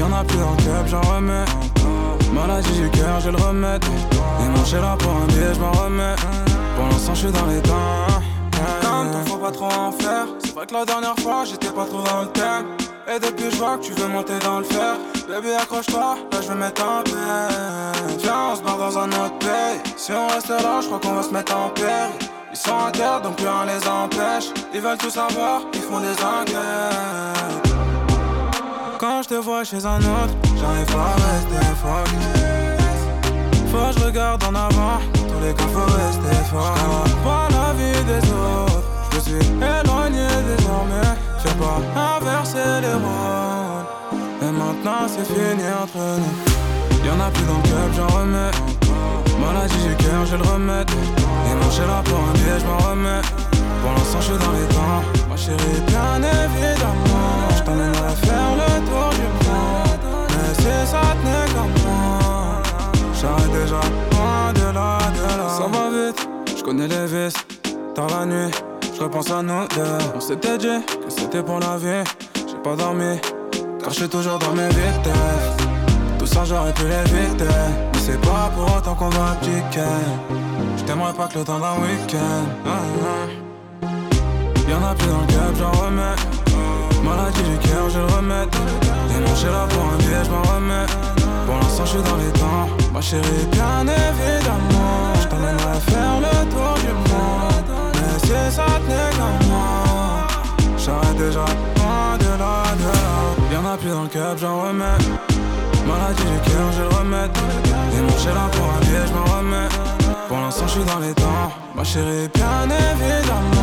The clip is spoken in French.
Y'en a plus dans le club, j'en remets. Maladie du cœur, je le remets. Et manger là pour un billet, j'm'en remets. Pour l'instant, j'suis dans les temps. Comme toi, faut pas trop en faire. C'est vrai que la dernière fois, j'étais pas trop dans le thème. Et depuis, j'vois que tu veux monter dans le fer. Baby, accroche-toi, là j'vais mettre en paix. Viens, on se barre dans un autre pays. Si on reste là, j'crois qu'on va se mettre en péril. Ils sont à terre, donc plus rien les empêche. Ils veulent tout savoir, ils font des enquêtes. Quand je te vois chez un autre, j'arrive pas à rester focus. Faut que je regarde en avant, dans tous les cas faut rester fort. J'connais pas la vie des autres, je me suis éloigné désormais. Fais pas inverser les rôles. Et maintenant c'est fini entre nous. Y'en a plus dans le club, j'en remets. Maladie du cœur, je le remets. Et manger là pour un billet, j'm'en remets. Pour l'instant j'suis dans les temps. Ma chérie, bien évidemment, j't'emmènerai faire le tour du monde. Mais si ça tenait comme moi, j'arrête déjà, loin de là, de là. Ça va vite, j'connais les vices. Dans la nuit, j'repense à nous deux. On s'était dit que c'était pour la vie. J'ai pas dormi, car j'suis toujours dans mes vitesses. Tout ça j'aurais pu l'éviter, mais c'est pas pour autant qu'on va appliquer. J't'aimerais pas que le temps d'un week-end. Y'en a plus dans le club, j'en remets. Maladie du cœur, je le remets. Et manger là pour un billet, j'm'en remets. Pour l'instant j'suis dans les temps. Ma chérie, bien évidemment, j't'emmènerai faire le tour du monde. Mais si ça tenait comme moi, j'arrête déjà, loin de là, de là. Y'en a plus dans le club, j'en remets. Maladie du cœur, je le remets. Et manger là pour un billet, j'm'en remets. Pour l'instant j'suis dans les temps. Ma chérie, bien évidemment,